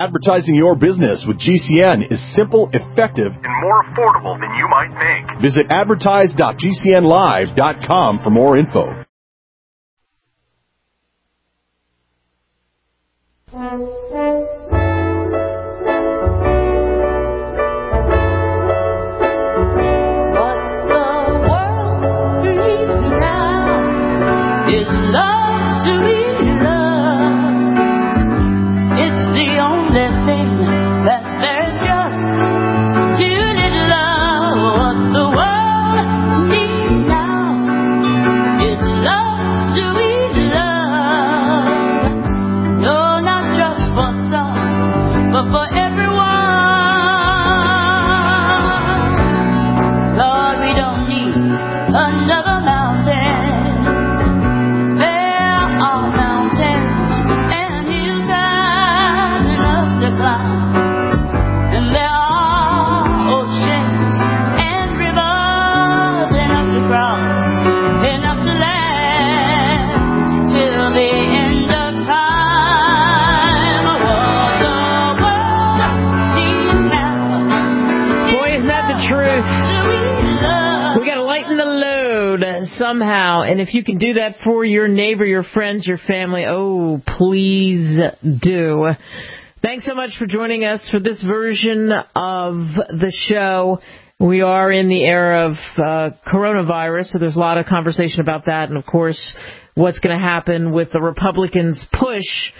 Advertising your business with GCN is simple, effective, and more affordable than you might think. Visit advertise.gcnlive.com for more info. Somehow, and if you can do that for your neighbor, your friends, your family, oh, please do. Thanks so much for joining us for this version of the show. We are in the era of coronavirus, so there's a lot of conversation about that, and of course, what's going to happen with the Republicans' push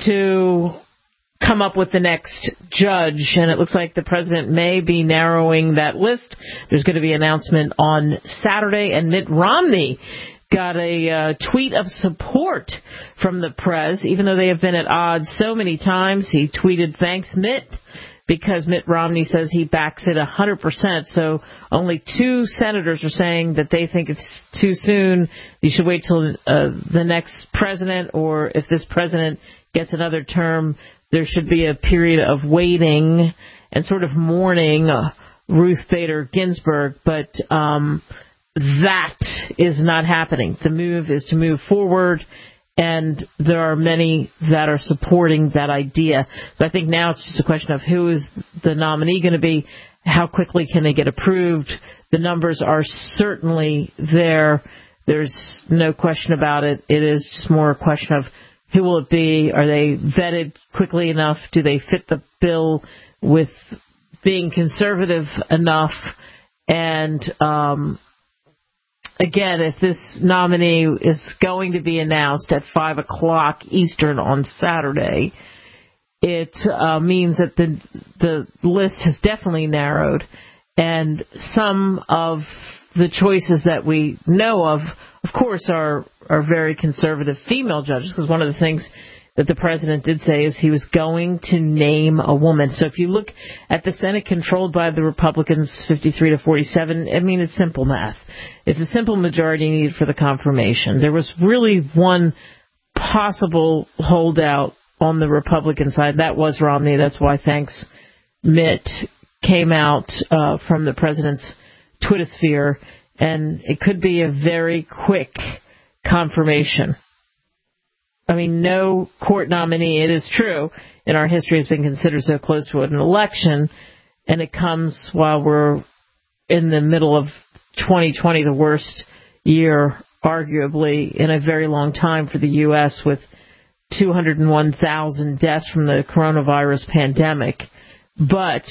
to come up with the next judge, and it looks like the president may be narrowing that list. There's going to be an announcement on Saturday, and Mitt Romney got a tweet of support from the press, even though they have been at odds so many times. He tweeted, "Thanks, Mitt," because Mitt Romney says he backs it 100%. So only 2 senators are saying that they think it's too soon. You should wait till the next president, or if this president gets another term, there should be a period of waiting and sort of mourning Ruth Bader Ginsburg, but that is not happening. The move is to move forward, and there are many that are supporting that idea. So I think now it's just a question of who is the nominee going to be, how quickly can they get approved. The numbers are certainly there. There's no question about it. It is just more a question of who will it be? Are they vetted quickly enough? Do they fit the bill with being conservative enough? And again, if this nominee is going to be announced at 5 o'clock Eastern on Saturday, it means that the list has definitely narrowed. And some of the choices that we know of course, are very conservative female judges, because one of the things that the president did say is he was going to name a woman. So if you look at the Senate controlled by the Republicans, 53-47, I mean, it's simple math. It's a simple majority needed for the confirmation. There was really one possible holdout on the Republican side. That was Romney. That's why Thanks Mitt came out from the president's Twitter sphere. And it could be a very quick confirmation. I mean, no court nominee, it is true, in our history has been considered so close to an election, and it comes while we're in the middle of 2020, the worst year, arguably, in a very long time for the U.S., with 201,000 deaths from the coronavirus pandemic. But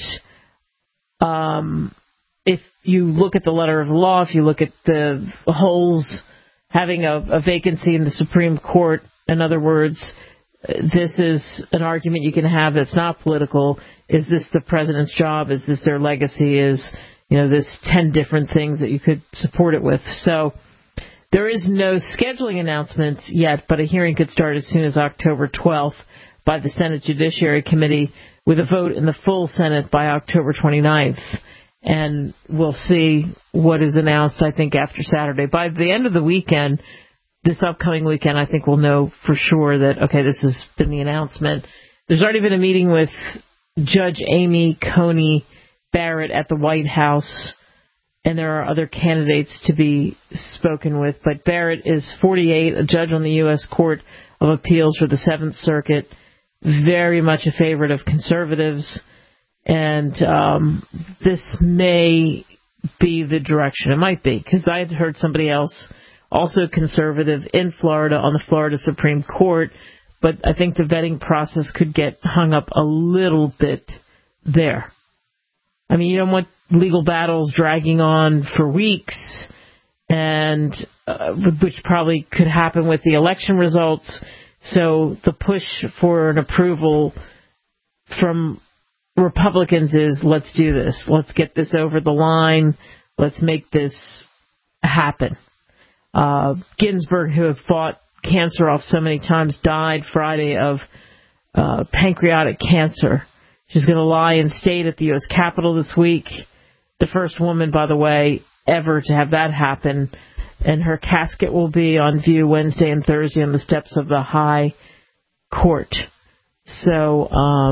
if you look at the letter of the law, if you look at the holes having a vacancy in the Supreme Court, in other words, this is an argument you can have that's not political. Is this the president's job? Is this their legacy? Is, this 10 different things that you could support it with? So there is no scheduling announcements yet, but a hearing could start as soon as October 12th by the Senate Judiciary Committee, with a vote in the full Senate by October 29th. And we'll see what is announced, I think, after Saturday. By the end of the weekend, this upcoming weekend, I think we'll know for sure that, okay, this has been the announcement. There's already been a meeting with Judge Amy Coney Barrett at the White House, and there are other candidates to be spoken with. But Barrett is 48, a judge on the U.S. Court of Appeals for the Seventh Circuit, very much a favorite of conservatives, and this may be the direction. It might be, because I had heard somebody else, also conservative, in Florida on the Florida Supreme Court, but I think the vetting process could get hung up a little bit there. I mean, you don't want legal battles dragging on for weeks, and which probably could happen with the election results. So the push for an approval from Republicans is, let's do this. Let's get this over the line. Let's make this happen. Ginsburg, who had fought cancer off so many times, died Friday of pancreatic cancer. She's going to lie in state at the U.S. Capitol this week. The first woman, by the way, ever to have that happen. And her casket will be on view Wednesday and Thursday on the steps of the High Court. So,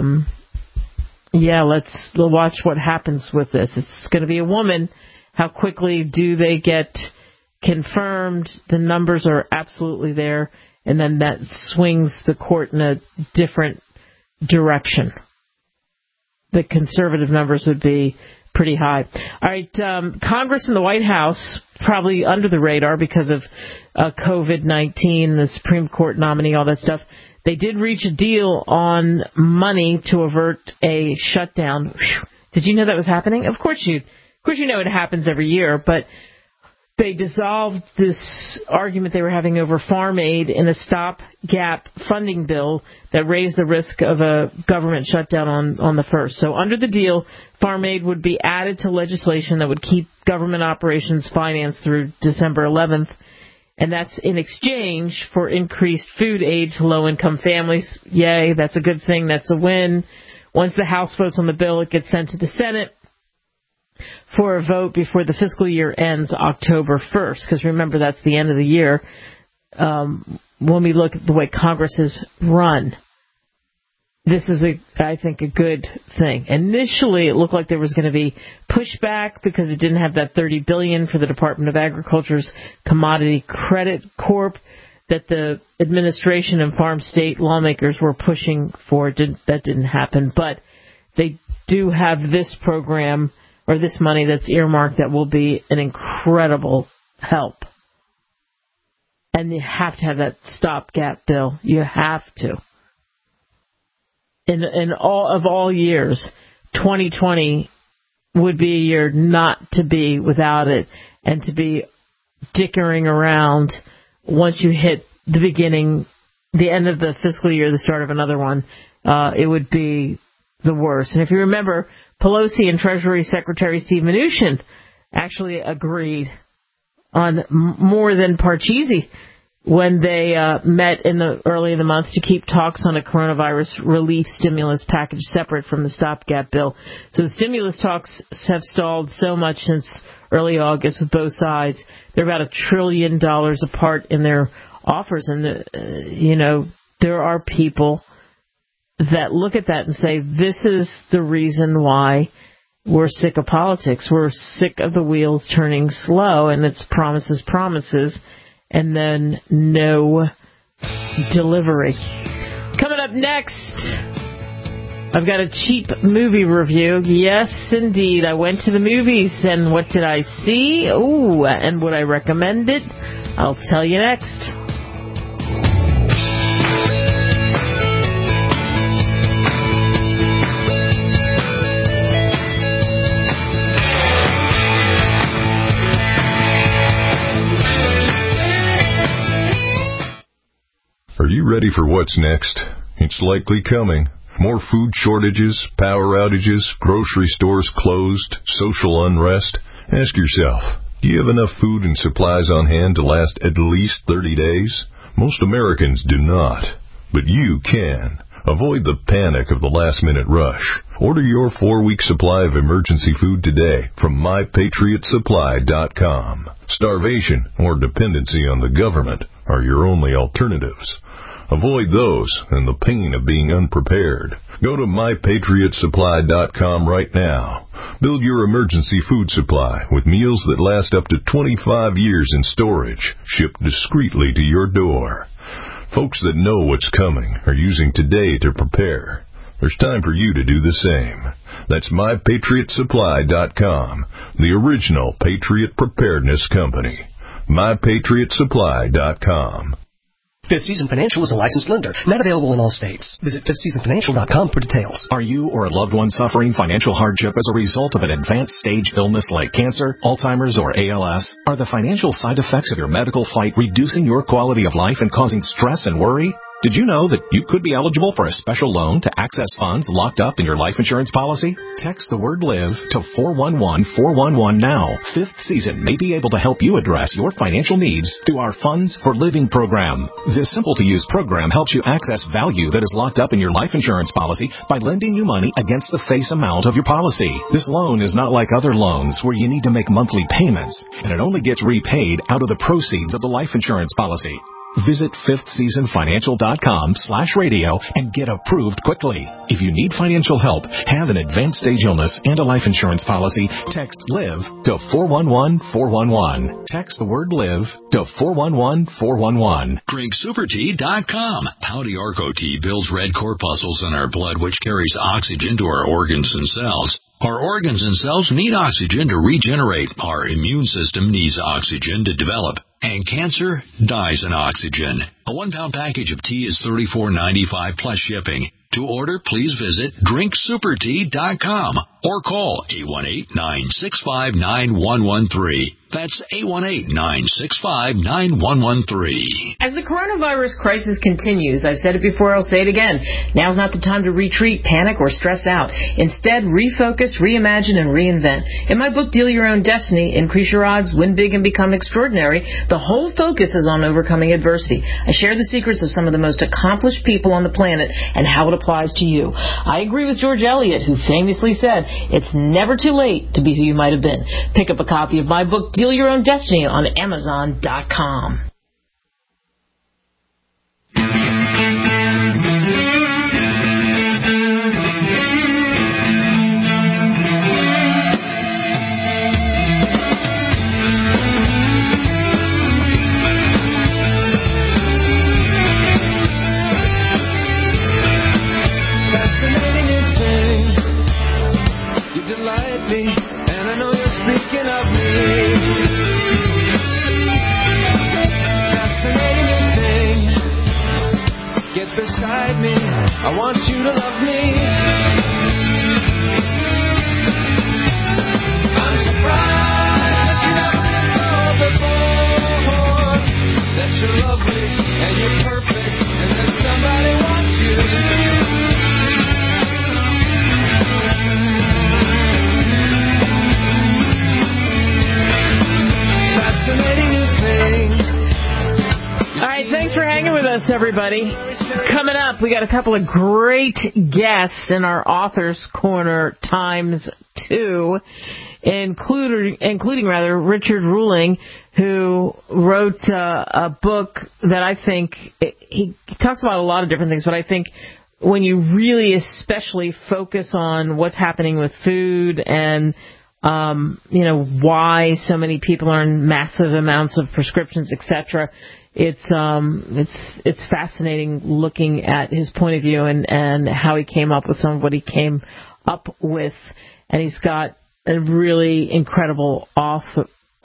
let's watch what happens with this. It's going to be a woman. How quickly do they get confirmed? The numbers are absolutely there. And then that swings the court in a different direction. The conservative numbers would be pretty high. All right, Congress and the White House, probably under the radar because of COVID-19, the Supreme Court nominee, all that stuff. They did reach a deal on money to avert a shutdown. Whew. Did you know that was happening? Of course you know it happens every year, but they dissolved this argument they were having over farm aid in a stopgap funding bill that raised the risk of a government shutdown on the 1st. So under the deal, farm aid would be added to legislation that would keep government operations financed through December 11th. And that's in exchange for increased food aid to low-income families. Yay, that's a good thing. That's a win. Once the House votes on the bill, it gets sent to the Senate for a vote before the fiscal year ends October 1st, because remember, that's the end of the year. When we look at the way Congress is run, this is, I think, a good thing. Initially, it looked like there was going to be pushback because it didn't have that $30 billion for the Department of Agriculture's Commodity Credit Corp that the administration and farm state lawmakers were pushing for. That didn't happen, but they do have this program, or this money that's earmarked, that will be an incredible help. And you have to have that stopgap bill. You have to. In all years, 2020 would be a year not to be without it, and to be dickering around once you hit the end of the fiscal year, the start of another one, it would be the worst. And if you remember, Pelosi and Treasury Secretary Steve Mnuchin actually agreed on more than Parcheesi when they met early in the month to keep talks on a coronavirus relief stimulus package separate from the stopgap bill. So the stimulus talks have stalled so much since early August with both sides. They're about $1 trillion apart in their offers. And, there are people that look at that and say, this is the reason why we're sick of politics. We're sick of the wheels turning slow, and it's promises, and then no delivery. Coming up next, I've got a cheap movie review. Yes, indeed. I went to the movies, and what did I see? Ooh, and would I recommend it? I'll tell you next. Are you ready for what's next? It's likely coming. More food shortages, power outages, grocery stores closed, social unrest. Ask yourself, do you have enough food and supplies on hand to last at least 30 days? Most Americans do not, but you can. Avoid the panic of the last-minute rush. Order your 4-week supply of emergency food today from MyPatriotSupply.com. Starvation or dependency on the government are your only alternatives. Avoid those and the pain of being unprepared. Go to MyPatriotSupply.com right now. Build your emergency food supply with meals that last up to 25 years in storage, shipped discreetly to your door. Folks that know what's coming are using today to prepare. There's time for you to do the same. That's MyPatriotSupply.com, the original Patriot Preparedness Company. MyPatriotSupply.com. Fifth Season Financial is a licensed lender, not available in all states. Visit fifthseasonfinancial.com for details. Are you or a loved one suffering financial hardship as a result of an advanced stage illness like cancer, Alzheimer's, or ALS? Are the financial side effects of your medical fight reducing your quality of life and causing stress and worry? Did you know that you could be eligible for a special loan to access funds locked up in your life insurance policy? Text the word LIVE to 411411 now. Fifth Season may be able to help you address your financial needs through our Funds for Living program. This simple-to-use program helps you access value that is locked up in your life insurance policy by lending you money against the face amount of your policy. This loan is not like other loans where you need to make monthly payments, and it only gets repaid out of the proceeds of the life insurance policy. Visit fifthseasonfinancial.com/radio and get approved quickly. If you need financial help, have an advanced stage illness, and a life insurance policy, text LIVE to 411411. Text the word LIVE to 411411. DrinkSuperTea.com. Pouty Arco tea builds red corpuscles in our blood, which carries oxygen to our organs and cells. Our organs and cells need oxygen to regenerate. Our immune system needs oxygen to develop. And cancer dies in oxygen. A 1-pound package of tea is $34.95 plus shipping. To order, please visit DrinkSuperTea.com or call 818-965-9113. That's 818-965-9113. As the coronavirus crisis continues, I've said it before, I'll say it again. Now's not the time to retreat, panic, or stress out. Instead, refocus, reimagine, and reinvent. In my book, Deal Your Own Destiny, Increase Your Odds, Win Big, and Become Extraordinary, the whole focus is on overcoming adversity. I share the secrets of some of the most accomplished people on the planet and how it applies to you. I agree with George Eliot, who famously said, it's never too late to be who you might have been. Pick up a copy of my book, Deal Your Own Destiny, on Amazon.com. Beside me, I want you to love me. I'm surprised that you never been told before that you're lovely and you're perfect and that somebody wants you. Fascinating new thing. All right, thanks for hanging with us, everybody. Coming up, we got a couple of great guests in our Author's Corner ×2, including Richard Ruling, who wrote a book that I think, he talks about a lot of different things, but I think when you really especially focus on what's happening with food and why so many people are in massive amounts of prescriptions, etc., it's fascinating looking at his point of view and how he came up with some of what he came up with, and he's got a really incredible offer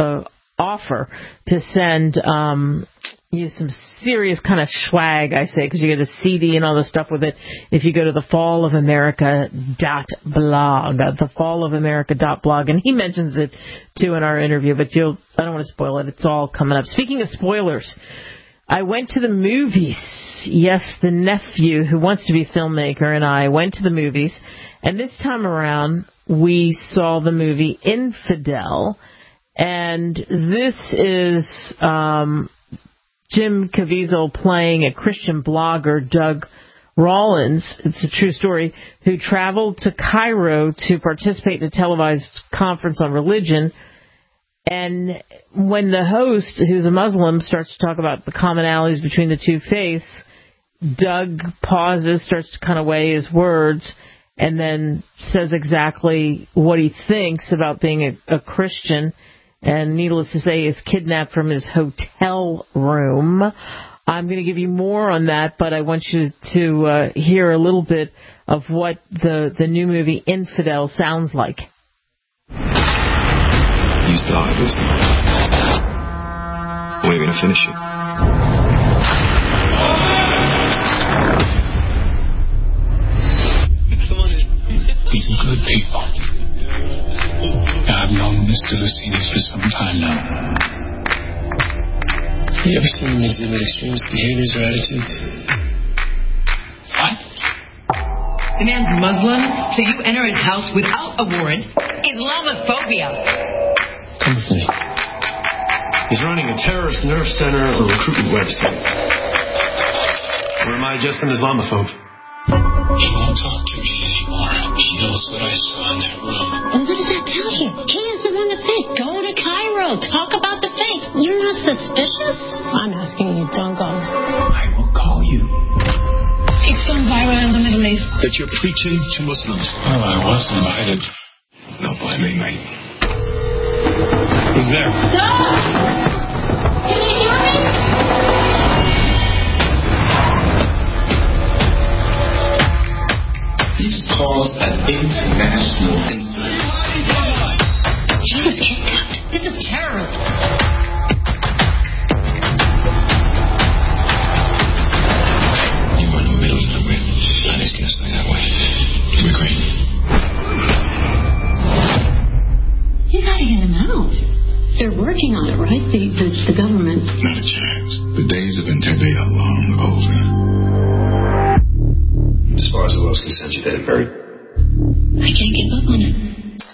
to send you some serious kind of swag, I say, because you get a CD and all the stuff with it if you go to thefallofamerica.blog, thefallofamerica.blog, and he mentions it too in our interview, but I don't want to spoil it. It's all coming up. Speaking of spoilers, I went to the movies. Yes, the nephew who wants to be a filmmaker and I went to the movies, and this time around we saw the movie Infidel, and this is Jim Caviezel playing a Christian blogger, Doug Rollins, it's a true story, who traveled to Cairo to participate in a televised conference on religion. And when the host, who's a Muslim, starts to talk about the commonalities between the two faiths, Doug pauses, starts to kind of weigh his words, and then says exactly what he thinks about being a Christian. And needless to say, is kidnapped from his hotel room. I'm going to give you more on that, but I want you to hear a little bit of what the new movie Infidel sounds like. You started this. When are you going to finish it? These are good people. I've known Mr. Lucini for some time now. You ever seen him exhibit extremist behaviors or attitudes? What? The man's Muslim, so you enter his house without a warrant. Islamophobia. Come with me. He's running a terrorist nerve center, a recruitment website. Or am I just an Islamophobe? He won't talk to me anymore. He knows what I saw in that room. And what does that tell you? He is the one that said, go to Cairo, talk about the faith. You're not suspicious? I'm asking you, don't go. I will call you. It's gone viral in the Middle East. That you're preaching to Muslims. Well, I was invited. Don't blame me, mate. Who's there? Doug! Can you hear me? He's caused an international incident. He was kidnapped. This is terrorism. You were in the middle of nowhere, and it's gonna stay that way. You agree? You gotta get him out. They're working on it, right? The government. Not a chance. The days of integrity are long over. As far as the world's concerned, you're dead and buried. I can't give up on it.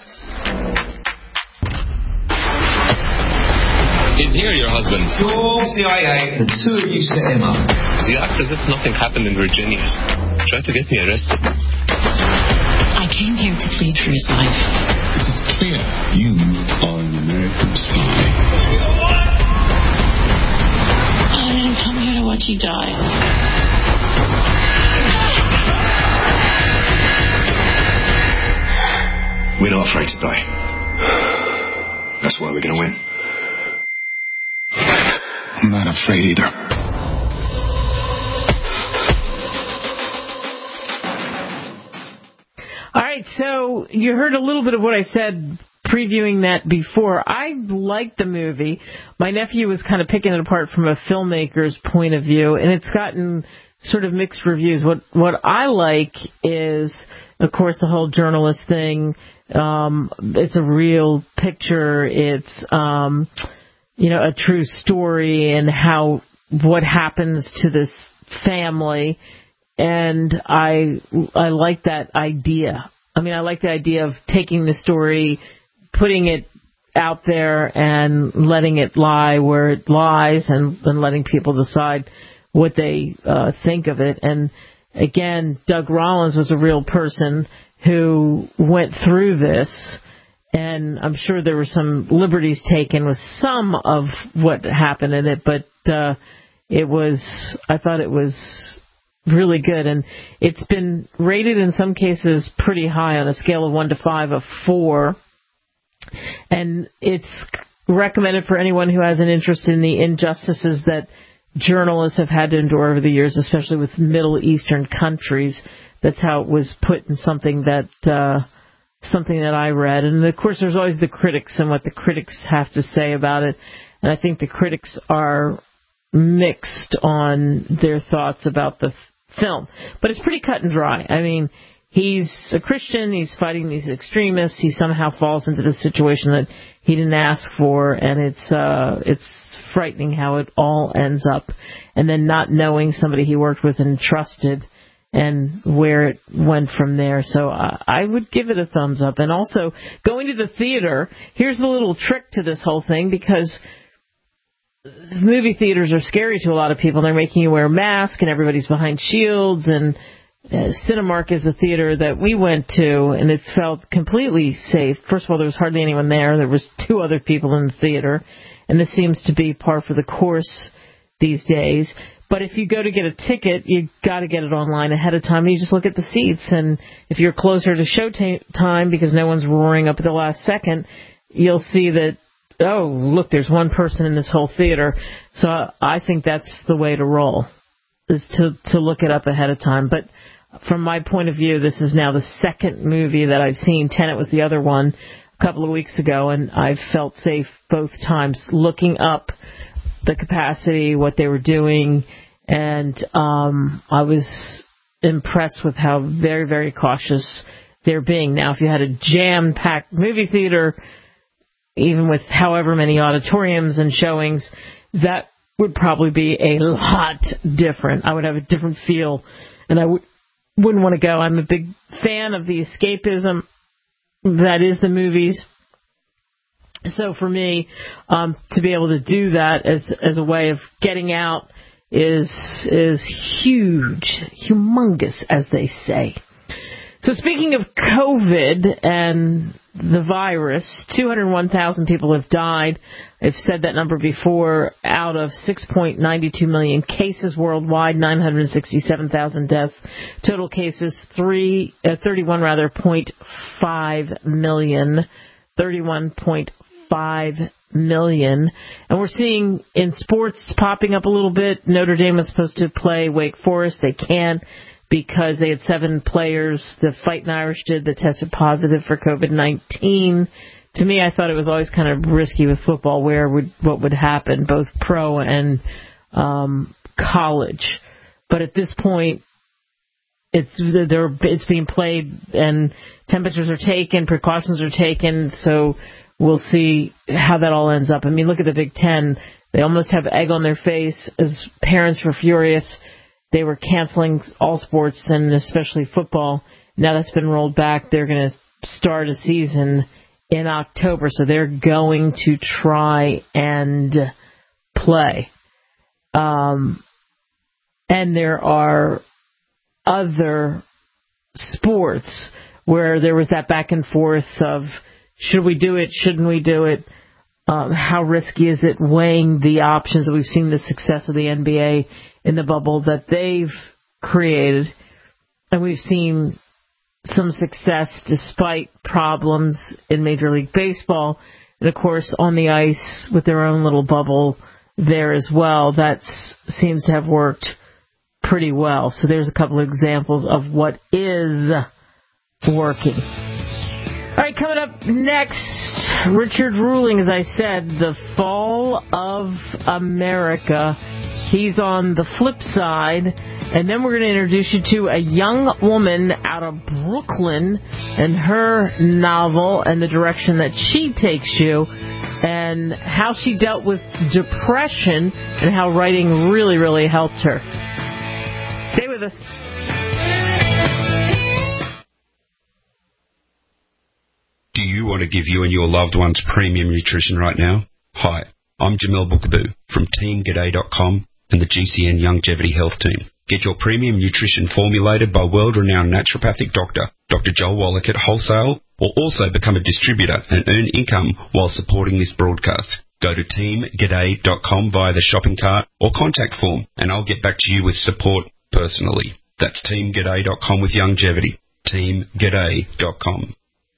Is here your husband? You're CIA. The two of you set him up. You act as if nothing happened in Virginia. Try to get me arrested. I came here to plead for his life. It is clear you are an American spy. I didn't come here to watch you die. We're not afraid to die. That's why we're going to win. I'm not afraid either. All right, so you heard a little bit of what I said previewing that before. I liked the movie. My nephew was kind of picking it apart from a filmmaker's point of view, and it's gotten sort of mixed reviews. What I like is, of course, the whole journalist thing. It's a real picture. It's a true story and what happens to this family. And I like that idea. I mean, I like the idea of taking the story, putting it out there and letting it lie where it lies and letting people decide what they think of it. And again, Doug Rollins was a real person who went through this, and I'm sure there were some liberties taken with some of what happened in it, but I thought it was really good, and it's been rated in some cases pretty high on a scale of 1 to 5 of 4, and it's recommended for anyone who has an interest in the injustices that journalists have had to endure over the years, especially with Middle Eastern countries. That's how it was put in something that I read. And, of course, there's always the critics and what the critics have to say about it. And I think the critics are mixed on their thoughts about the film. But it's pretty cut and dry. I mean, he's a Christian. He's fighting these extremists. He somehow falls into the situation that he didn't ask for. And it's frightening how it all ends up. And then not knowing somebody he worked with and trusted, and where it went from there. So I would give it a thumbs up. And also, going to the theater, here's the little trick to this whole thing, because movie theaters are scary to a lot of people. They're making you wear a mask, and everybody's behind shields, and Cinemark is the theater that we went to, and it felt completely safe. First of all, there was hardly anyone there. There was 2 other people in the theater, and this seems to be par for the course these days. But if you go to get a ticket, you got to get it online ahead of time. You just look at the seats, and if you're closer to show time because no one's roaring up at the last second, you'll see that oh, look, there's one person in this whole theater. So I think that's the way to roll, is to look it up ahead of time. But from my point of view, this is now the second movie that I've seen. Tenet was the other one a couple of weeks ago, and I felt safe both times looking up the capacity, what they were doing, and I was impressed with how very, very cautious they're being. Now, if you had a jam-packed movie theater, even with however many auditoriums and showings, that would probably be a lot different. I would have a different feel, and I wouldn't want to go. I'm a big fan of the escapism that is the movies. So for me, to be able to do that as a way of getting out is huge, humongous, as they say. So speaking of COVID and the virus, 201,000 people have died. I've said that number before. Out of 6.92 million cases worldwide, 967,000 deaths. Total cases 31.5 million. 31.5 million. And we're seeing in sports popping up a little bit. Notre Dame was supposed to play Wake Forest. They can't, because they had 7 players, the Fighting Irish did, that tested positive for COVID-19. To me, I thought it was always kind of risky with football what would happen, both pro and college. But at this point, it's being played and temperatures are taken, precautions are taken, so we'll see how that all ends up. I mean, look at the Big Ten. They almost have egg on their face. As parents were furious, they were canceling all sports and especially football. Now that's been rolled back. They're going to start a season in October, so they're going to try and play. And there are other sports where there was that back and forth of should we do it, shouldn't we do it, how risky is it, weighing the options. We've seen the success of the NBA in the bubble that they've created, and we've seen some success despite problems in Major League Baseball, and of course on the ice with their own little bubble there as well. That seems to have worked pretty well. So there's a couple of examples of what is working. All right, coming up next, Richard Ruling, as I said, the fall of America. He's on the flip side. And then we're going to introduce you to a young woman out of Brooklyn and her novel and the direction that she takes you and how she dealt with depression and how writing really, really helped her. Stay with us. Do you want to give you and your loved ones premium nutrition right now? Hi, I'm Jamel Bookaboo from TeamGaday.com and the GCN Longevity Health Team. Get your premium nutrition formulated by world-renowned naturopathic doctor, Dr. Joel Wallach at Wholesale, or also become a distributor and earn income while supporting this broadcast. Go to TeamGaday.com via the shopping cart or contact form, and I'll get back to you with support personally. That's TeamGaday.com with longevity. TeamGaday.com.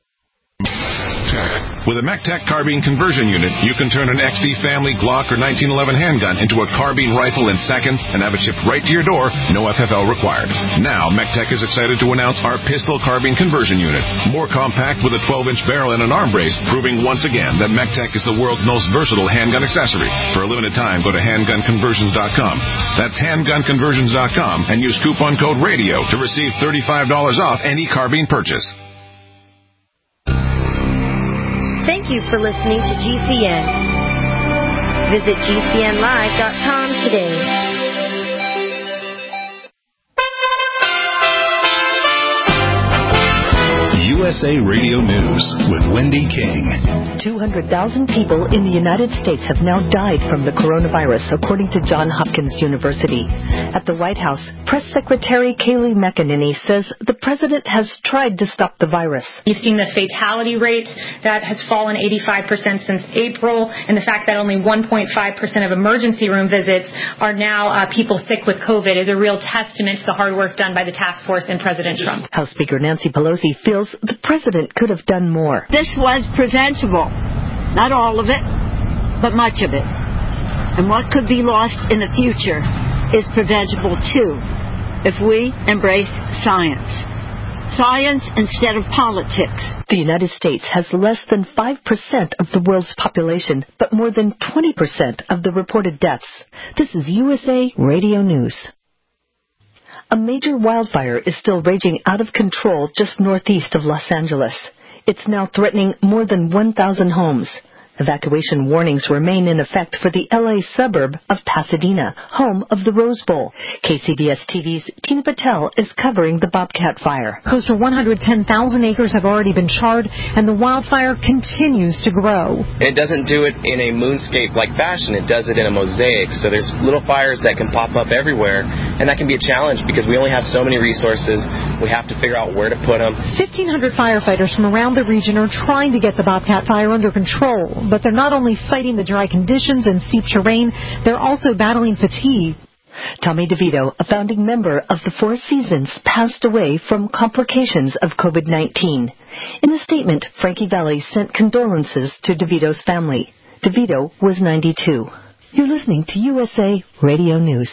With a MacTac carbine conversion unit, you can turn an XD family Glock or 1911 handgun into a carbine rifle in seconds and have it shipped right to your door, no FFL required. Now, MacTac is excited to announce our pistol carbine conversion unit. More compact with a 12-inch barrel and an arm brace, proving once again that MacTac is the world's most versatile handgun accessory. For a limited time, go to handgunconversions.com. That's handgunconversions.com and use coupon code RADIO to receive $35 off any carbine purchase. Thank you for listening to GCN. Visit GCNlive.com today. USA Radio News with Wendy King. 200,000 people in the United States have now died from the coronavirus, according to Johns Hopkins University. At the White House, Press Secretary Kayleigh McEnany says the president has tried to stop the virus. You've seen the fatality rate that has fallen 85% since April, and the fact that only 1.5% of emergency room visits are now people sick with COVID is a real testament to the hard work done by the task force and President Trump. House Speaker Nancy Pelosi feels the president could have done more. This was preventable. Not all of it, but much of it. And what could be lost in the future is preventable too, if we embrace science. Science instead of politics. The United States has less than 5% of the world's population, but more than 20% of the reported deaths. This is USA Radio News. A major wildfire is still raging out of control just northeast of Los Angeles. It's now threatening more than 1,000 homes. Evacuation warnings remain in effect for the L.A. suburb of Pasadena, home of the Rose Bowl. KCBS TV's Tina Patel is covering the Bobcat fire. Close to 110,000 acres have already been charred, and the wildfire continues to grow. It doesn't do it in a moonscape-like fashion. It does it in a mosaic. So there's little fires that can pop up everywhere, and that can be a challenge because we only have so many resources. We have to figure out where to put them. 1,500 firefighters from around the region are trying to get the Bobcat fire under control. But they're not only fighting the dry conditions and steep terrain, they're also battling fatigue. Tommy DeVito, a founding member of the Four Seasons, passed away from complications of COVID-19. In a statement, Frankie Valli sent condolences to DeVito's family. DeVito was 92. You're listening to USA Radio News.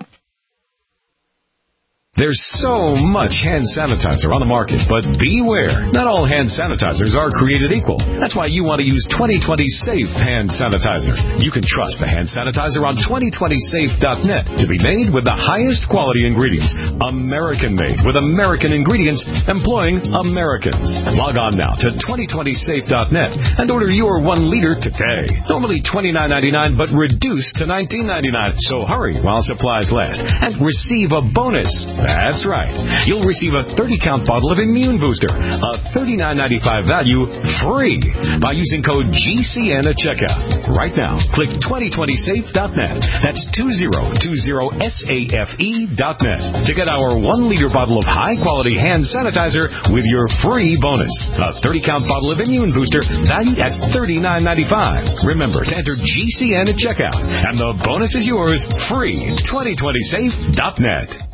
There's so much hand sanitizer on the market, but beware. Not all hand sanitizers are created equal. That's why you want to use 2020 Safe Hand Sanitizer. You can trust the hand sanitizer on 2020safe.net to be made with the highest quality ingredients. American-made with American ingredients, employing Americans. Log on now to 2020safe.net and order your 1 liter today. Normally $29.99, but reduced to $19.99. So hurry while supplies last and receive a bonus. That's right. You'll receive a 30-count bottle of Immune Booster, a $39.95 value, free by using code GCN at checkout. Right now, click 2020safe.net. That's 2020safe.net to get our 1 liter bottle of high-quality hand sanitizer with your free bonus. A 30-count bottle of Immune Booster valued at $39.95. Remember to enter GCN at checkout, and the bonus is yours free. 2020safe.net.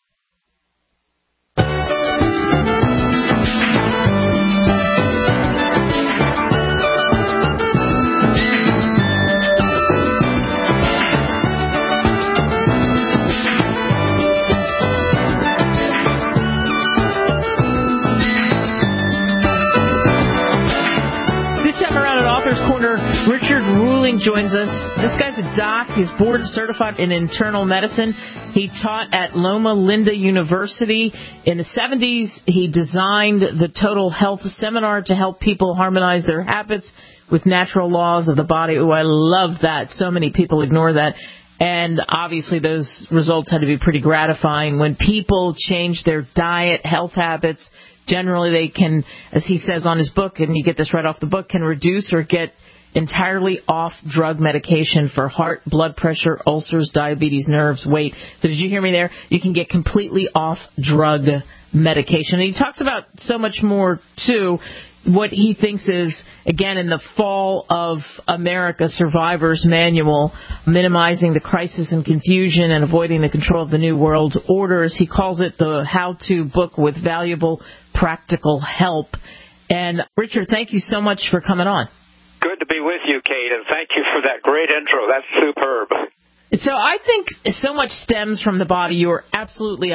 Richard Ruling joins us. This guy's a doc. He's board certified in internal medicine. He taught at Loma Linda University. In the 70s, he designed the Total Health Seminar to help people harmonize their habits with natural laws of the body. Oh, I love that. So many people ignore that. And obviously those results had to be pretty gratifying. When people change their diet, health habits, generally they can, as he says on his book, and you get this right off the book, can reduce or get entirely off drug medication for heart, blood pressure, ulcers, diabetes, nerves, weight. So did you hear me there? You can get completely off drug medication. And he talks about so much more, too. What he thinks is, again, in the Fall of America Survivor's Manual, minimizing the crisis and confusion and avoiding the control of the New World Orders. He calls it the how-to book with valuable practical help. And, Richard, thank you so much for coming on. Good to be with you, Kate, and thank you for that great intro. That's superb. So I think so much stems from the body. You're absolutely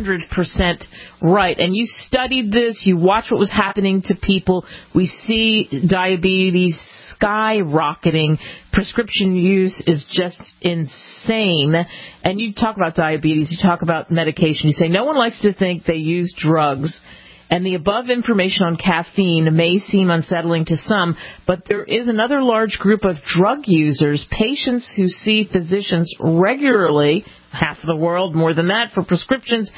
100% right. And you studied this. You watched what was happening to people. We see diabetes skyrocketing. Prescription use is just insane. And you talk about diabetes. You talk about medication. You say no one likes to think they use drugs. And the above information on caffeine may seem unsettling to some, but there is another large group of drug users, patients who see physicians regularly, half of the world, more than that, for prescriptions,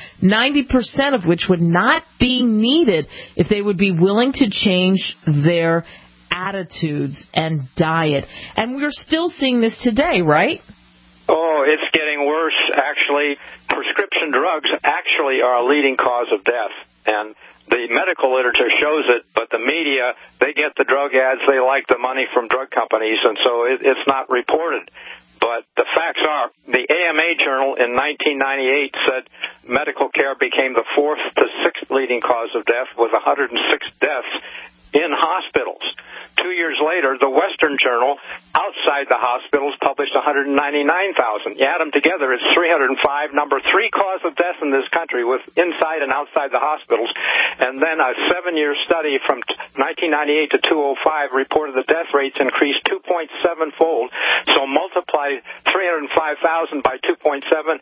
90% of which would not be needed if they would be willing to change their attitudes and diet. And we're still seeing this today, right? Oh, it's getting worse, actually. Prescription drugs actually are a leading cause of death. And the medical literature shows it, but the media, they get the drug ads, they like the money from drug companies, and so it's not reported. But the facts are, the AMA Journal in 1998 said medical care became the 4th to 6th leading cause of death, with 106 deaths in hospitals. 2 years later, the Western Journal, outside the hospitals, published 199,000. You add them together, it's 305. Number 3 cause of death in this country with inside and outside the hospitals. And then a 7-year study from 1998 to 2005 reported the death rates increased 2.7-fold. So multiply 305,000 by 2.7.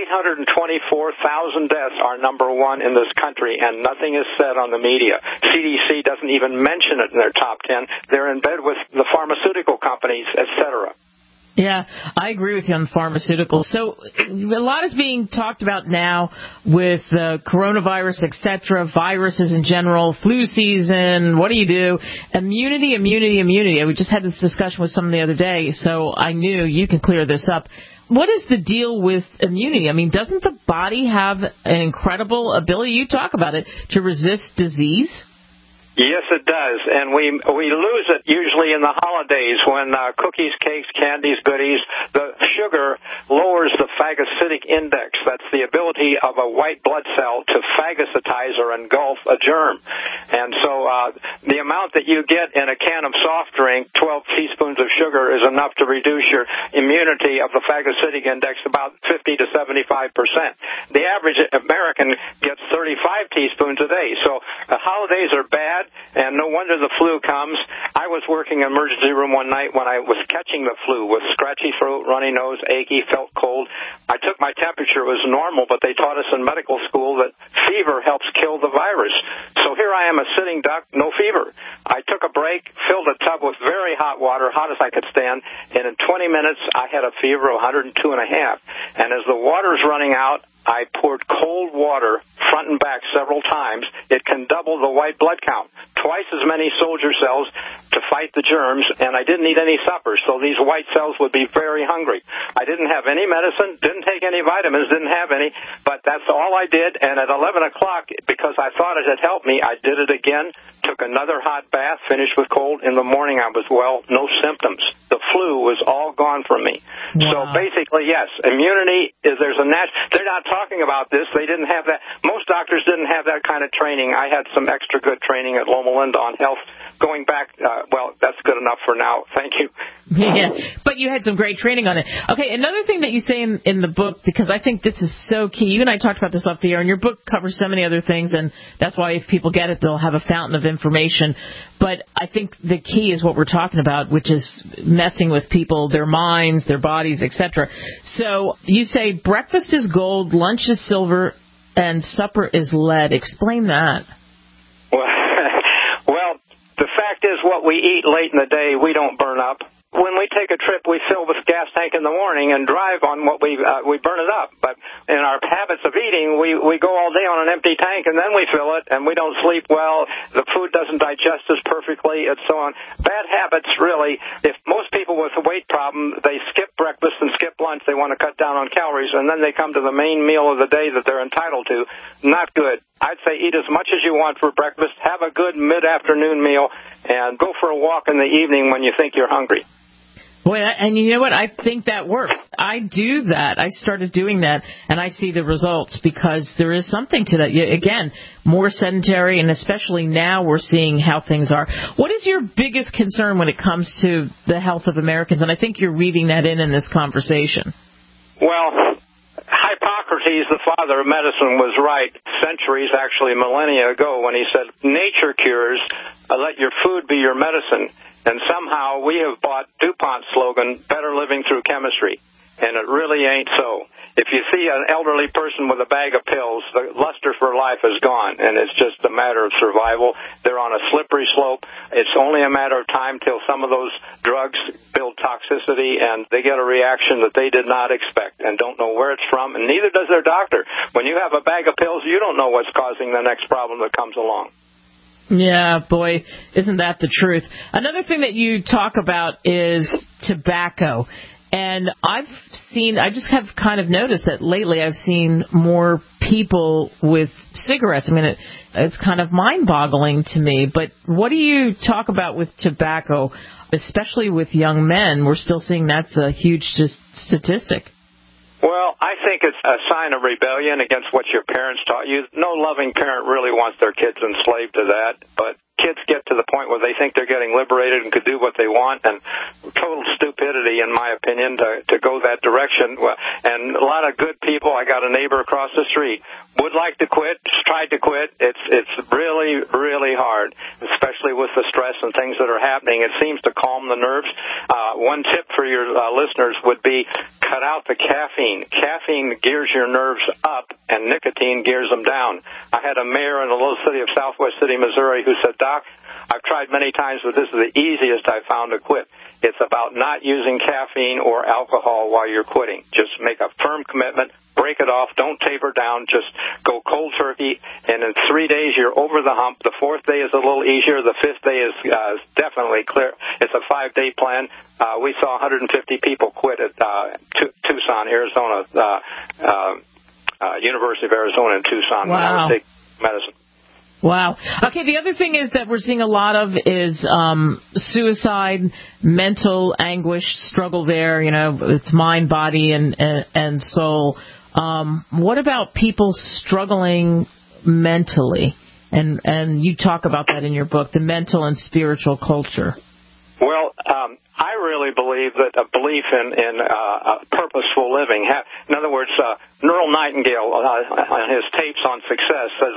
824,000 deaths are number 1 in this country, and nothing is said on the media. CDC doesn't even mention it in their top 10. They're in bed with the pharmaceutical companies, etc. Yeah, I agree with you on pharmaceuticals. So a lot is being talked about now with coronavirus, etc., viruses in general, flu season, what do you do? Immunity. We just had this discussion with someone the other day, so I knew you can clear this up. What is the deal with immunity? I mean, doesn't the body have an incredible ability, you talk about it, to resist disease? Yes, it does, and we lose it usually in the holidays when cookies, cakes, candies, goodies, the sugar lowers the phagocytic index. That's the ability of a white blood cell to phagocytize or engulf a germ. And so the amount that you get in a can of soft drink, 12 teaspoons of sugar, is enough to reduce your immunity of the phagocytic index about 50 to 75%. The average American gets 35 teaspoons a day. So the holidays are bad. And no wonder the flu comes. I was working in an emergency room one night when I was catching the flu with scratchy throat, runny nose, achy, felt cold. I took my temperature. It was normal, but they taught us in medical school that fever helps kill the virus. So here I am, a sitting duck, no fever. I took a break, filled a tub with very hot water, hot as I could stand, and in 20 minutes I had a fever of 102.5. And as the water's running out, I poured cold water front and back several times. It can double the white blood count, twice as many soldier cells to fight the germs, and I didn't eat any supper, so these white cells would be very hungry. I didn't have any medicine, didn't take any vitamins, didn't have any, but that's all I did, and at 11 o'clock, because I thought it had helped me, I did it again, took another hot bath, finished with cold. In the morning, I was well, no symptoms. The flu was all gone from me. Wow. So basically, yes, immunity is, they're not talking about this. They didn't have that. Most doctors didn't have that kind of training. I had some extra good training at Loma Linda on health. Going back, well, that's good enough for now. Thank you. Yeah, but you had some great training on it. Okay, another thing that you say in the book, because I think this is so key. You and I talked about this off the air, and your book covers so many other things, and that's why if people get it, they'll have a fountain of information. But I think the key is what we're talking about, which is messing with people, their minds, their bodies, etc. So you say breakfast is gold, lunch is silver, and supper is lead. Explain that. Well, the fact is what we eat late in the day, we don't burn up. When we take a trip, we fill the gas tank in the morning and drive on what we burn it up. But in our habits of eating, we go all day on an empty tank and then we fill it, and we don't sleep well. The food doesn't digest as perfectly, and so on. Bad habits, really. If most people with a weight problem, they skip breakfast and skip lunch, they want to cut down on calories, and then they come to the main meal of the day that they're entitled to. Not good. I'd say eat as much as you want for breakfast, have a good mid-afternoon meal, and go for a walk in the evening when you think you're hungry. Boy, and you know what? I think that works. I do that. I started doing that, and I see the results because there is something to that. Again, more sedentary, and especially now we're seeing how things are. What is your biggest concern when it comes to the health of Americans? And I think you're weaving that in this conversation. Well, Hippocrates, the father of medicine, was right centuries, actually millennia ago, when he said, nature cures, let your food be your medicine. And somehow we have bought DuPont's slogan, better living through chemistry. And it really ain't so. If you see an elderly person with a bag of pills, the luster for life is gone, and it's just a matter of survival. They're on a slippery slope. It's only a matter of time till some of those drugs build toxicity, and they get a reaction that they did not expect and don't know where it's from, and neither does their doctor. When you have a bag of pills, you don't know what's causing the next problem that comes along. Yeah, boy, isn't that the truth? Another thing that you talk about is tobacco. And I just have kind of noticed that lately I've seen more people with cigarettes. I mean, it's kind of mind-boggling to me. But what do you talk about with tobacco, especially with young men? We're still seeing that's a huge statistic. Well, I think it's a sign of rebellion against what your parents taught you. No loving parent really wants their kids enslaved to that, but kids get to the point point where they think they're getting liberated and could do what they want, and total stupidity, in my opinion, to go that direction. And a lot of good people. I got a neighbor across the street would like to quit, tried to quit. It's really, really hard, especially with the stress and things that are happening. It seems to calm the nerves. One tip for your listeners would be cut out the caffeine. Caffeine gears your nerves up, and nicotine gears them down. I had a mayor in the little city of Southwest City, Missouri, who said, "Doc, I've tried many times, but this is the easiest I've found to quit. It's about not using caffeine or alcohol while you're quitting. Just make a firm commitment, break it off, don't taper down, just go cold turkey, and in 3 days you're over the hump. The 4th day is a little easier. The 5th day is definitely clear. It's a 5-day plan. We saw 150 people quit at Tucson, Arizona, University of Arizona in Tucson. Wow. When I was taking medicine. Wow. Okay, the other thing is that we're seeing a lot of is suicide, mental anguish, struggle there. You know, it's mind, body, and soul. What about people struggling mentally? And you talk about that in your book, the mental and spiritual culture. Well, I really believe that a belief in purposeful living. In other words, Earl Nightingale, on his tapes on success, says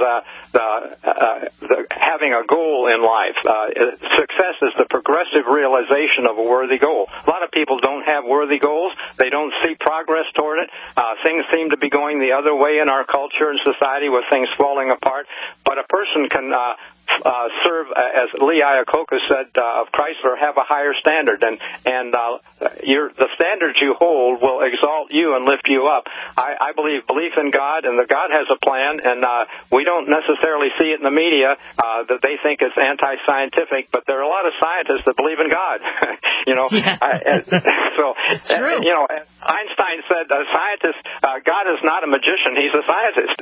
having a goal in life. Success is the progressive realization of a worthy goal. A lot of people don't have worthy goals. They don't see progress toward it. Things seem to be going the other way in our culture and society with things falling apart. But a person can serve, as Lee Iacocca said of Chrysler, have a higher standard, and the standards you hold will exalt you and lift you up. I believe in God, and that God has a plan, and we don't necessarily see it in the media that they think it's anti-scientific, but there are a lot of scientists that believe in God. Einstein said, God is not a magician; he's a scientist.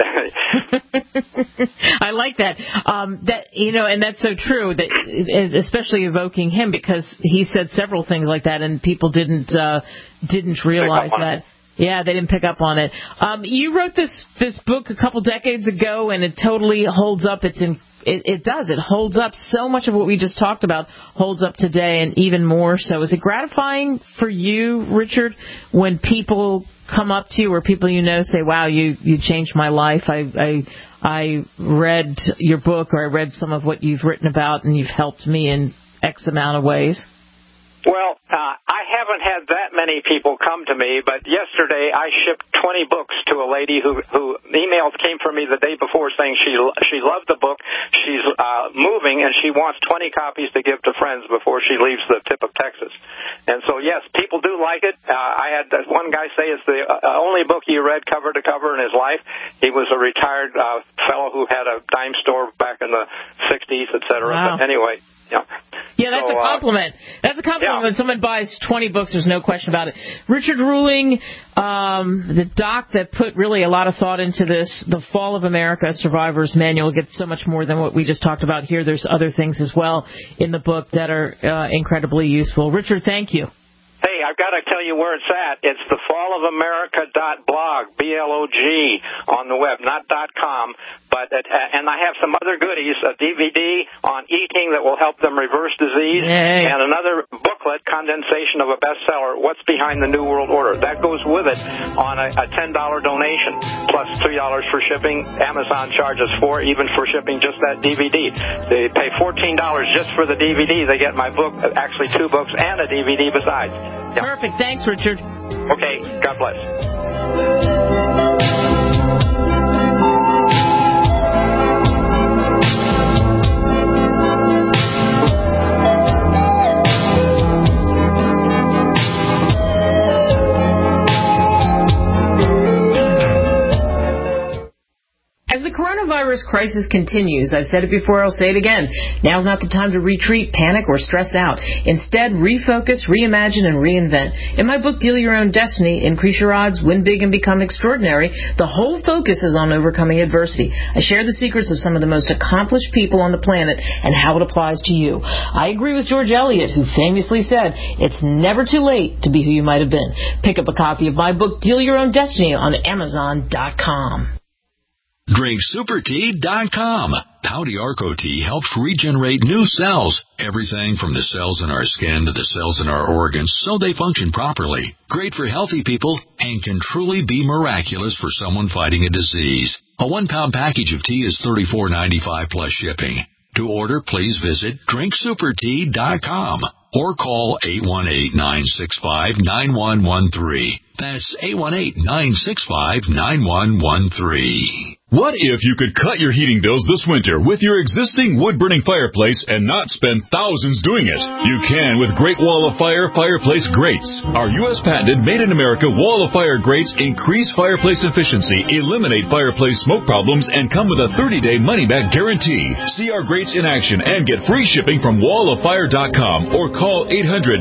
I like that. And that's so true, that especially evoking him, because he said several things like that, and people didn't realize that. Yeah, they didn't pick up on it. You wrote this book a couple decades ago, and it totally holds up. It does. It holds up. So much of what we just talked about holds up today, and even more so. Is it gratifying for you, Richard, when people come up to you, or people you know say, "Wow, you changed my life. I read your book, or I read some of what you've written about, and you've helped me in X amount of ways"? Well, I haven't had that many people come to me, but yesterday I shipped 20 books to a lady who emails came from me the day before saying she loved the book, she's moving, and she wants 20 copies to give to friends before she leaves the tip of Texas. And so, yes, people do like it. I had one guy say it's the only book he read cover to cover in his life. He was a retired fellow who had a dime store back in the 60s, et cetera. Wow. But anyway. Yeah, that's a compliment. That's a compliment when someone buys 20 books. There's no question about it. Richard Ruling, the doc that put really a lot of thought into this, The Fall of America, Survivor's Manual, gets so much more than what we just talked about here. There's other things as well in the book that are incredibly useful. Richard, thank you. Hey, I've got to tell you where it's at. It's thefalofamerica.blog, B-L-O-G, on the web, not .com. And I have some other goodies, a DVD on eating that will help them reverse disease, and another booklet, condensation of a bestseller, What's Behind the New World Order. That goes with it on a $10 donation, plus $3 for shipping. Amazon charges $4 even for shipping just that DVD. They pay $14 just for the DVD. They get my book, actually 2 books, and a DVD besides. Yep. Perfect. Thanks, Richard. Okay. God bless. As the coronavirus crisis continues, I've said it before, I'll say it again, now's not the time to retreat, panic, or stress out. Instead, refocus, reimagine, and reinvent. In my book, Deal Your Own Destiny, Increase Your Odds, Win Big, and Become Extraordinary, the whole focus is on overcoming adversity. I share the secrets of some of the most accomplished people on the planet and how it applies to you. I agree with George Eliot, who famously said, it's never too late to be who you might have been. Pick up a copy of my book, Deal Your Own Destiny, on Amazon.com. DrinkSuperTea.com. Pouty Arco Tea helps regenerate new cells, everything from the cells in our skin to the cells in our organs, so they function properly. Great for healthy people and can truly be miraculous for someone fighting a disease. A 1-pound package of tea is $34.95 plus shipping. To order, please visit drinksupertea.com or call 818-965-9113. That's 818-965-9113. What if you could cut your heating bills this winter with your existing wood-burning fireplace and not spend thousands doing it? You can with Great Wall of Fire fireplace grates. Our U.S. patented made-in-America Wall of Fire grates increase fireplace efficiency, eliminate fireplace smoke problems, and come with a 30-day money-back guarantee. See our grates in action and get free shipping from walloffire.com or call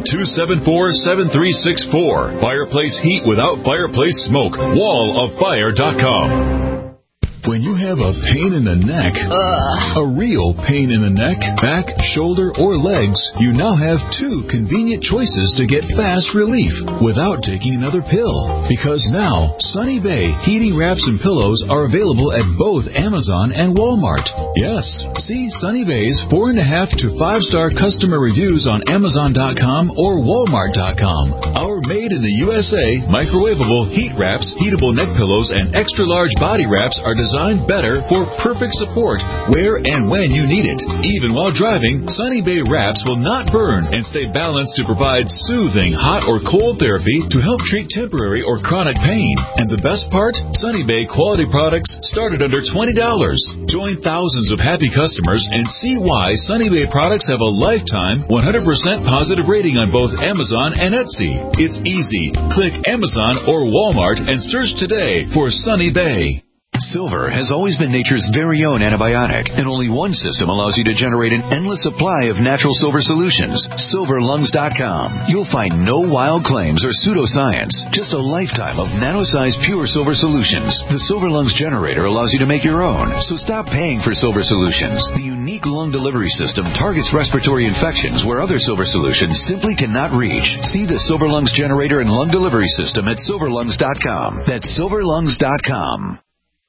800-274-7364. Fireplace heat without fireplace smoke. walloffire.com. When you have a pain in the neck, a real pain in the neck, back, shoulder, or legs, you now have 2 convenient choices to get fast relief without taking another pill. Because now, Sunny Bay heating wraps and pillows are available at both Amazon and Walmart. Yes, see Sunny Bay's 4.5 to 5-star customer reviews on Amazon.com or Walmart.com. Our made in the USA microwavable heat wraps, heatable neck pillows, and extra-large body wraps are designed better for perfect support where and when you need it. Even while driving, Sunny Bay wraps will not burn and stay balanced to provide soothing hot or cold therapy to help treat temporary or chronic pain. And the best part? Sunny Bay quality products start at under $20. Join thousands of happy customers and see why Sunny Bay products have a lifetime 100% positive rating on both Amazon and Etsy. It's easy. Click Amazon or Walmart and search today for Sunny Bay. Silver has always been nature's very own antibiotic, and only one system allows you to generate an endless supply of natural silver solutions. SilverLungs.com. You'll find no wild claims or pseudoscience, just a lifetime of nano-sized pure silver solutions. The Silver Lungs generator allows you to make your own, so stop paying for silver solutions. The unique lung delivery system targets respiratory infections where other silver solutions simply cannot reach. See the Silver Lungs generator and lung delivery system at SilverLungs.com. That's SilverLungs.com.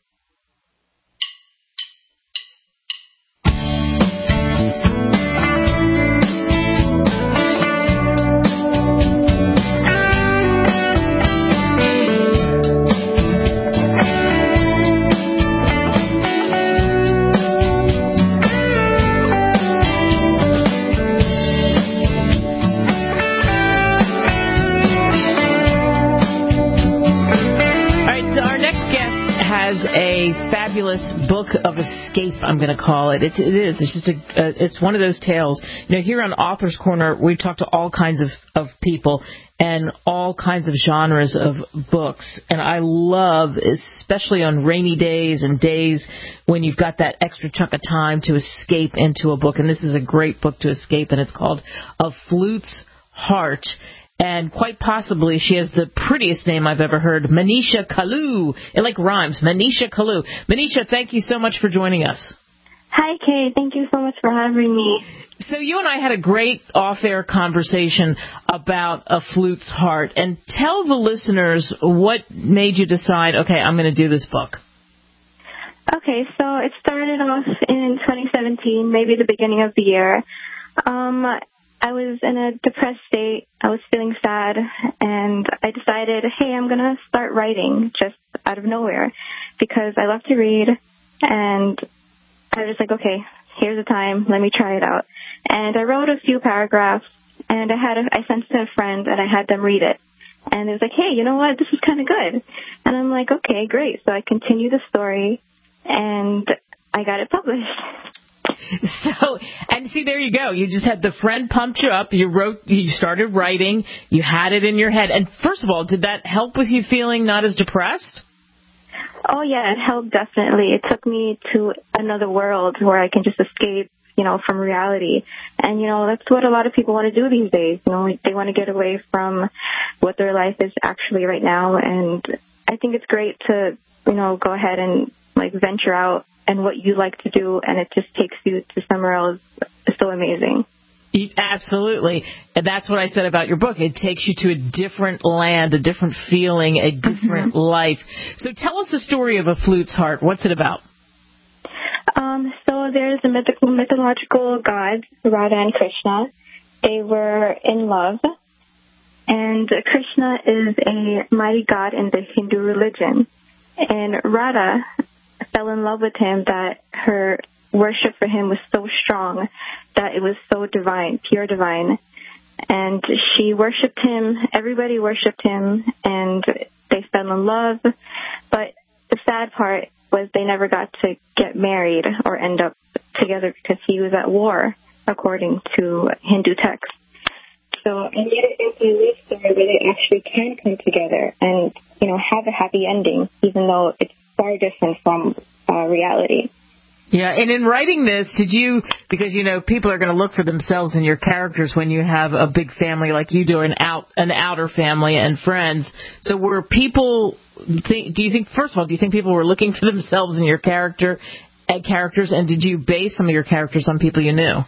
A fabulous book of escape, I'm going to call it. It is. It's just it's one of those tales. You know, here on Author's Corner, we talk to all kinds of people and all kinds of genres of books. And I love, especially on rainy days and days when you've got that extra chunk of time to escape into a book. And this is a great book to escape, and it's called A Flute's Heart. And quite possibly, she has the prettiest name I've ever heard, Manisha Kalu. It like rhymes, Manisha Kalu. Manisha, thank you so much for joining us. Hi, Kay. Thank you so much for having me. So you and I had a great off-air conversation about A Flute's Heart. And tell the listeners what made you decide, okay, I'm going to do this book. Okay, so it started off in 2017, maybe the beginning of the year. I was in a depressed state. I was feeling sad, and I decided, hey, I'm going to start writing just out of nowhere because I love to read, and I was just like, okay, here's the time. Let me try it out. And I wrote a few paragraphs, and I sent it to a friend, and I had them read it. And it was like, hey, you know what? This is kind of good. And I'm like, okay, great. So I continued the story, and I got it published. So, and see, there you go. You just had the friend pumped you up. You started writing. You had it in your head. And first of all, did that help with you feeling not as depressed? Oh, yeah, it helped definitely. It took me to another world where I can just escape, from reality. And, that's what a lot of people want to do these days. They want to get away from what their life is actually right now. And I think it's great to, go ahead and, venture out and what you like to do, and it just takes you to somewhere else. It's so amazing. Absolutely. And that's what I said about your book. It takes you to a different land, a different feeling, a different life. So tell us the story of A Flute's Heart. What's it about? So there's the mythological gods, Radha and Krishna. They were in love, and Krishna is a mighty god in the Hindu religion. And Radha fell in love with him that her worship for him was so strong that it was so divine, pure divine. And she worshipped him, everybody worshipped him, and they fell in love. But the sad part was they never got to get married or end up together because he was at war, according to Hindu texts. So I made it into a love story where they actually can come together and, have a happy ending, even though it's far different from reality. Yeah, and in writing this, because people are going to look for themselves in your characters when you have a big family like you do, an outer family and friends. So were people, do you think people were looking for themselves in your characters, and did you base some of your characters on people you knew?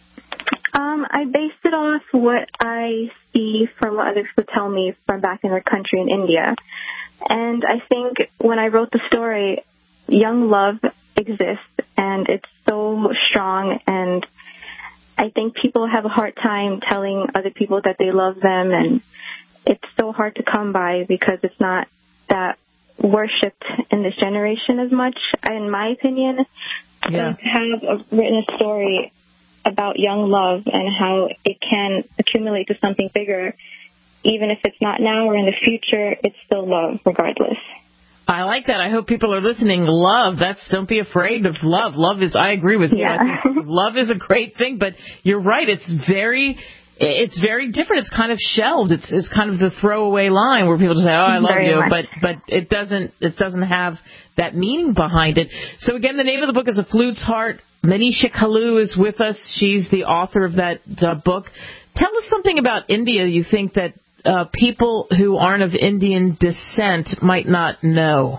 I based it off what I see from what others would tell me from back in their country in India. And I think when I wrote the story, young love exists, and it's so strong, and I think people have a hard time telling other people that they love them, and it's so hard to come by because it's not that worshipped in this generation as much, in my opinion. Yeah. To have written a story about young love and how it can accumulate to something bigger, even if it's not now or in the future, it's still love regardless. I like that. I hope people are listening. Love. Don't be afraid of love. Love is, I agree with you. Yeah. I think love is a great thing, but you're right. It's very different. It's kind of shelved. It's kind of the throwaway line where people just say, "Oh, I love you," but it doesn't have that meaning behind it. So again, the name of the book is A Flute's Heart. Manisha Kalu is with us. She's the author of that book. Tell us something about India you think that people who aren't of Indian descent might not know.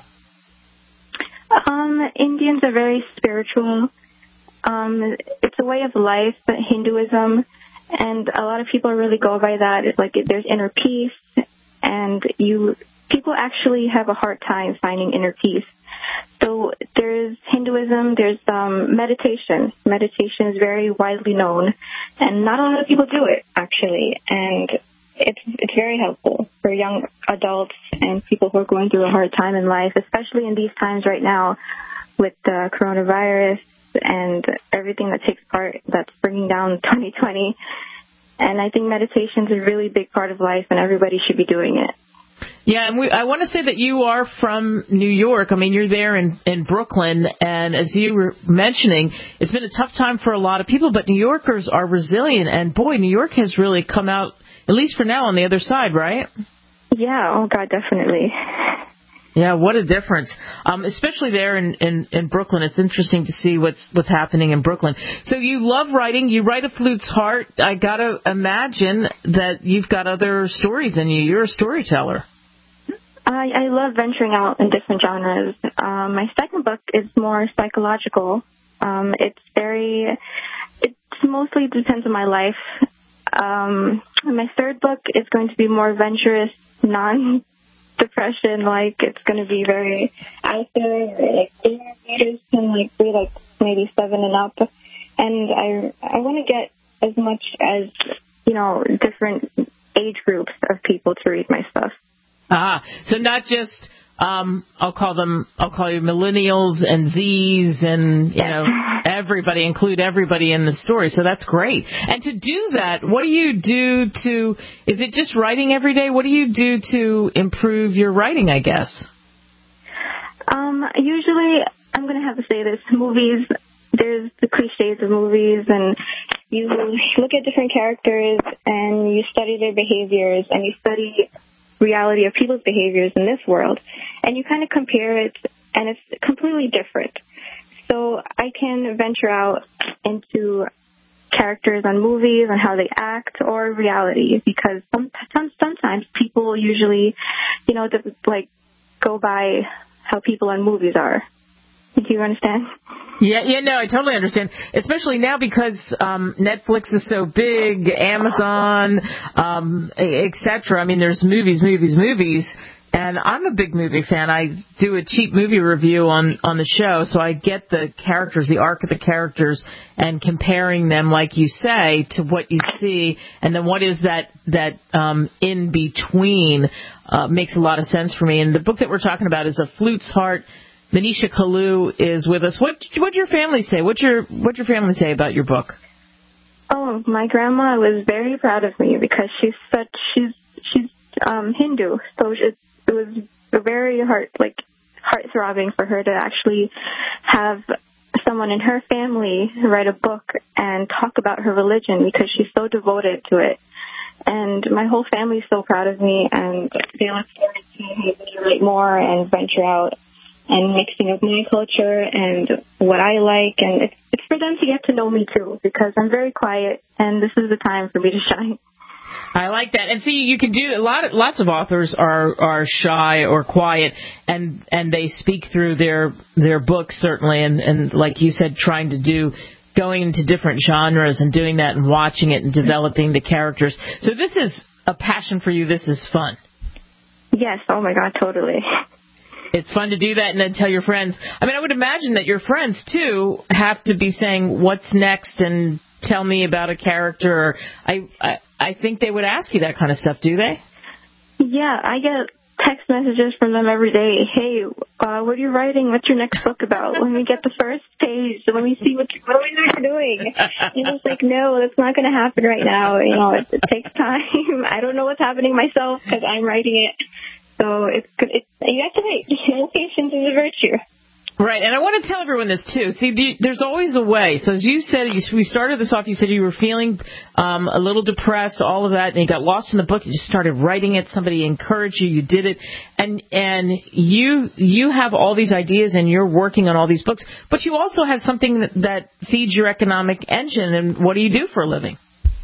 Indians are very spiritual. It's a way of life, Hinduism, and a lot of people really go by that. It's like there's inner peace, and people actually have a hard time finding inner peace. So there's Hinduism, there's meditation. Meditation is very widely known, and not a lot of people do it, actually, and it's very helpful for young adults and people who are going through a hard time in life, especially in these times right now with the coronavirus and everything that takes part that's bringing down 2020. And I think meditation is a really big part of life, and everybody should be doing it. Yeah, and I want to say that you are from New York. I mean, you're there in Brooklyn, and as you were mentioning, it's been a tough time for a lot of people, but New Yorkers are resilient, and boy, New York has really come out, at least for now, on the other side, right? Yeah, oh God, definitely. Yeah, what a difference. Especially there in Brooklyn. It's interesting to see what's happening in Brooklyn. So you love writing. You write A Flute's Heart. I got to imagine that you've got other stories in you. It's a storyteller. I love venturing out in different genres. My second book is more psychological. It mostly depends on my life. My third book is going to be more adventurous, non-depression, like it's going to be very out there, like readers can read maybe 7 and up. And I want to get as much as, different age groups of people to read my stuff. So not just, I'll call you millennials and Zs and, everybody, include everybody in the story. So that's great. And to do that, what do you do is it just writing every day? What do you do to improve your writing, I guess? Usually, I'm going to have to say this, movies, there's the cliches of movies, and you look at different characters and you study their behaviors and you study reality of people's behaviors in this world, and you kind of compare it, and it's completely different. So I can venture out into characters on movies and how they act, or reality, because sometimes people usually, go by how people in movies are. Do you understand? Yeah, no, I totally understand. Especially now because Netflix is so big, Amazon, etc. I mean, there's movies. And I'm a big movie fan. I do a cheap movie review on the show, so I get the characters, the arc of the characters, and comparing them, like you say, to what you see, and then what is that in between makes a lot of sense for me. And the book that we're talking about is A Flute's Heart. Manisha Kalu is with us. What'd your family say? What'd your family say about your book? Oh, my grandma was very proud of me because she's Hindu, so it was very heart-throbbing for her to actually have someone in her family write a book and talk about her religion because she's so devoted to it. And my whole family is so proud of me, and they look forward to seeing me write more and venture out and mixing up my culture and what I like. And it's for them to get to know me, too, because I'm very quiet, and this is the time for me to shine. I like that. And see, you can do lots of authors are shy or quiet, and they speak through their books, certainly, and like you said, going into different genres and doing that and watching it and developing the characters. So this is a passion for you. This is fun. Yes. Oh, my God, totally. It's fun to do that and then tell your friends. I mean, I would imagine that your friends, too, have to be saying, what's next, and tell me about a character. I think they would ask you that kind of stuff, do they? Yeah, I get text messages from them every day. Hey, what are you writing? What's your next book about? Let me get the first page. Let me see what you're doing. And it's like, no, that's not going to happen right now. You know, it takes time. I don't know what's happening myself because I'm writing it. So you have to wait. Patience is a virtue. Right, and I want to tell everyone this, too. See, there's always a way. So as you said, we started this off, you said you were feeling a little depressed, all of that, and you got lost in the book. You just started writing it. Somebody encouraged you. You did it. And you have all these ideas, and you're working on all these books. But you also have something that feeds your economic engine. And what do you do for a living?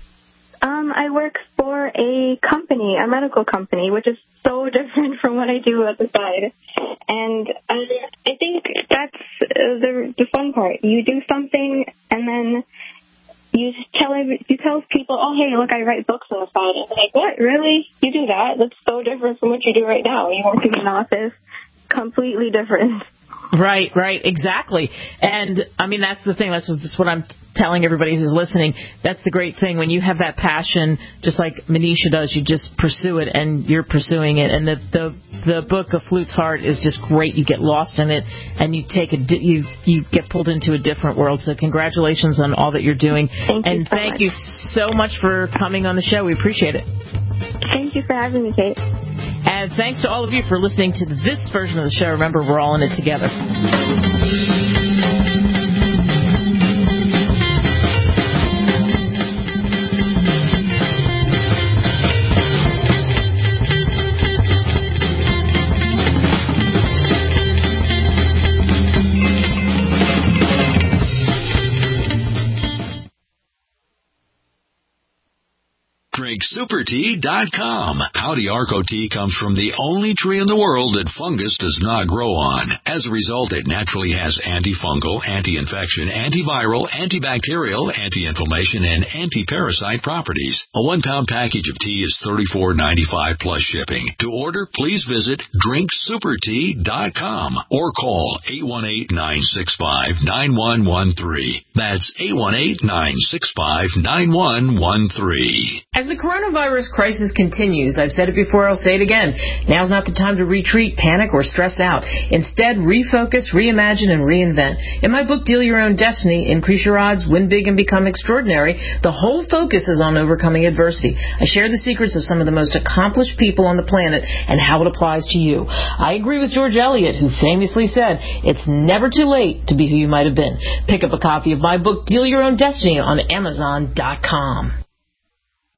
I work for a company, a medical company, which is so different from what I do at the side. And I think that's the fun part. You do something, and then you tell people, oh, hey, look, I write books on the side. And they're like, what, really? You do that? That's so different from what you do right now. You work in an office, completely different. Right, exactly. And, I mean, that's the thing. That's what I'm telling everybody who's listening. That's the great thing. When you have that passion, just like Manisha does, you just pursue it, and you're pursuing it. And the book, A Flute's Heart, is just great. You get lost in it, and you get pulled into a different world. So congratulations on all that you're doing. Thank you so much for coming on the show. We appreciate it. Thank you for having me, Kate. And thanks to all of you for listening to this version of the show. Remember, we're all in it together. DrinkSuperTea.com. Howdy Arco tea comes from the only tree in the world that fungus does not grow on. As a result, it naturally has antifungal, anti-infection, antiviral, antibacterial, anti-inflammation, and anti-parasite properties. A 1-pound package of tea is $34.95 plus shipping. To order, please visit DrinkSuperTea.com or call 818-965-9113. That's 818-965-9113. As the coronavirus crisis continues, I've said it before, I'll say it again, now's not the time to retreat, panic, or stress out. Instead, refocus, reimagine, and reinvent. In my book, Deal Your Own Destiny, Increase Your Odds, Win Big, and Become Extraordinary, the whole focus is on overcoming adversity. I share the secrets of some of the most accomplished people on the planet and how it applies to you. I agree with George Eliot, who famously said, it's never too late to be who you might have been. Pick up a copy of my book, Deal Your Own Destiny, on Amazon.com.